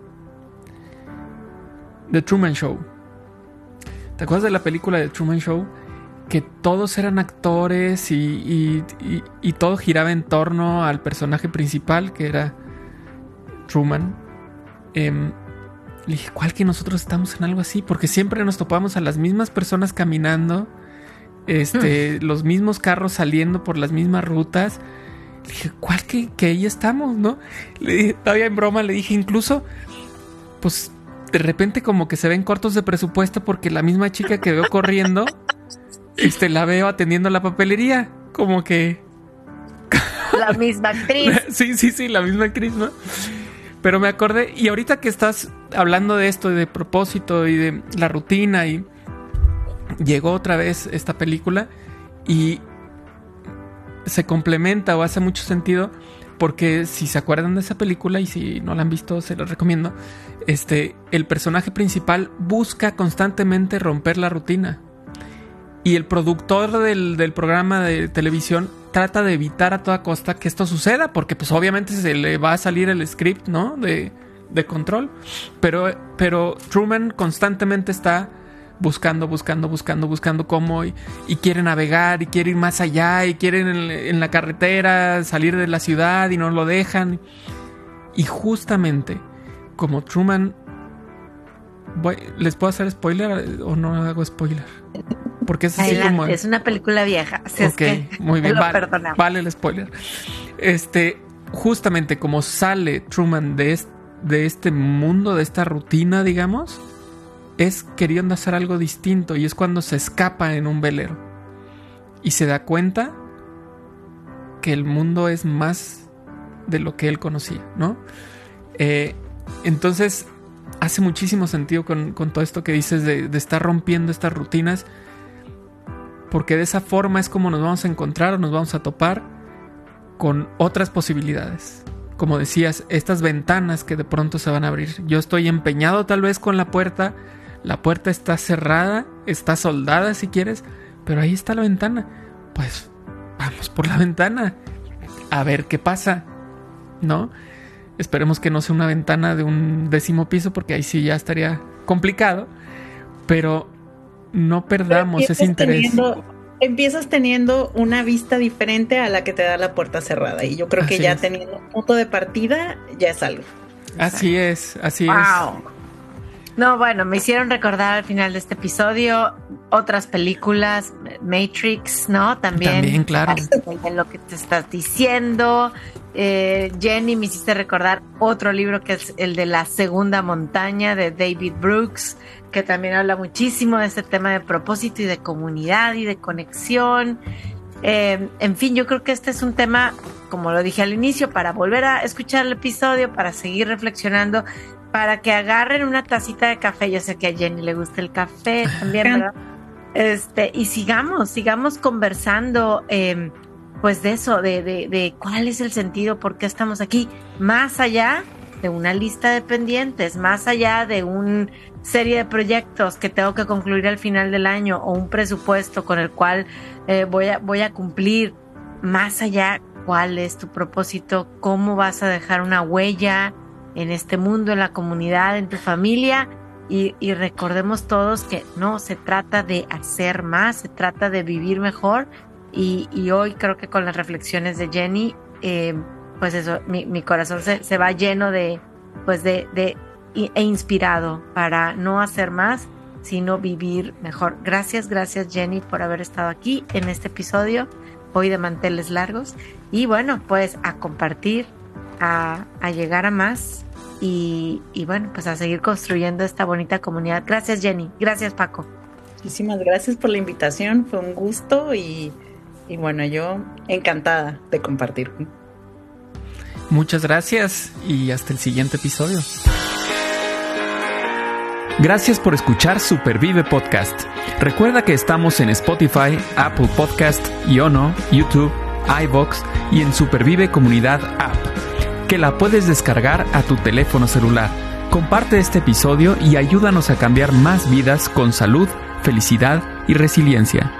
The Truman Show. ¿Te acuerdas de la película de Truman Show? Que todos eran actores y, y, y, y todo giraba en torno al personaje principal, que era Truman. Eh, le dije, ¿cuál que nosotros estamos en algo así? Porque siempre nos topamos a las mismas personas caminando, este, mm. los mismos carros saliendo por las mismas rutas. Le dije, ¿cuál que, que ahí estamos, no? Le dije, todavía en broma, le dije, incluso, pues, de repente como que se ven cortos de presupuesto porque la misma chica que veo corriendo, este, la veo atendiendo la papelería. Como que... La misma actriz. Sí, sí, sí, la misma actriz, ¿no? Pero me acordé, y ahorita que estás hablando de esto, de propósito y de la rutina, y llegó otra vez esta película y se complementa o hace mucho sentido, porque si se acuerdan de esa película y si no la han visto, se los recomiendo. Este, el personaje principal busca constantemente romper la rutina y el productor del, del programa de televisión trata de evitar a toda costa que esto suceda, porque pues obviamente se le va a salir el script, ¿no? De, de control. Pero, pero Truman constantemente está buscando, buscando, buscando, buscando cómo y, y quiere navegar y quiere ir más allá y quiere en, en la carretera salir de la ciudad y no lo dejan. Y justamente como Truman... Voy, ¿les puedo hacer spoiler o no hago spoiler? Porque es así como... Es una película vieja. Así ok, es que muy bien, vale, vale el spoiler. Este, justamente como sale Truman de, est- de este mundo, de esta rutina, digamos, es queriendo hacer algo distinto y es cuando se escapa en un velero y se da cuenta que el mundo es más de lo que él conocía, ¿no? Eh, entonces... hace muchísimo sentido con, con todo esto que dices de, de estar rompiendo estas rutinas. porque de esa forma es como nos vamos a encontrar o nos vamos a topar con otras posibilidades. Como decías, estas ventanas que de pronto se van a abrir. Yo estoy empeñado tal vez con la puerta, la puerta está cerrada, está soldada si quieres, pero ahí está la ventana. Pues vamos por la ventana a ver qué pasa, ¿no? Esperemos que no sea una ventana de un décimo piso, porque ahí sí ya estaría complicado, pero no perdamos pero ese interés. Teniendo, empiezas teniendo una vista diferente a la que te da la puerta cerrada, y yo creo que así ya es. Teniendo un punto de partida ya es algo. Así es, así Wow. es. No, bueno, me hicieron recordar al final de este episodio otras películas, Matrix, ¿no? También. También, claro. De lo que te estás diciendo. Eh, Jenny, me hiciste recordar otro libro que es el de La Segunda Montaña de David Brooks, que también habla muchísimo de este tema de propósito y de comunidad y de conexión. Eh, en fin, yo creo que este es un tema, como lo dije al inicio, para volver a escuchar el episodio, para seguir reflexionando, para que agarren una tacita de café. Yo sé que a Jenny le gusta el café también, ¿verdad? Este, y sigamos, sigamos conversando, eh, pues de eso, de, de, de cuál es el sentido, por qué estamos aquí, más allá de una lista de pendientes, más allá de una serie de proyectos que tengo que concluir al final del año, o un presupuesto con el cual eh, voy a, voy a cumplir. Más allá, cuál es tu propósito, cómo vas a dejar una huella en este mundo, en la comunidad, en tu familia. Y, y recordemos todos que no se trata de hacer más, se trata de vivir mejor. Y, y hoy creo que con las reflexiones de Jenny, eh, pues eso, mi, mi corazón se, se va lleno de, pues de, de e inspirado para no hacer más, sino vivir mejor. Gracias, gracias Jenny por haber estado aquí en este episodio hoy de Manteles Largos. Y bueno, pues a compartir, a, a llegar a más. Y, y bueno, pues a seguir construyendo esta bonita comunidad. Gracias Jenny, gracias Paco. Muchísimas gracias por la invitación, fue un gusto y, y bueno, yo encantada de compartir. Muchas gracias y hasta el siguiente episodio. Gracias por escuchar Supervive Podcast. Recuerda que estamos en Spotify, Apple Podcast, Iono, YouTube, iVoox y en Supervive Comunidad App, que la puedes descargar a tu teléfono celular. Comparte este episodio y ayúdanos a cambiar más vidas con salud, felicidad y resiliencia.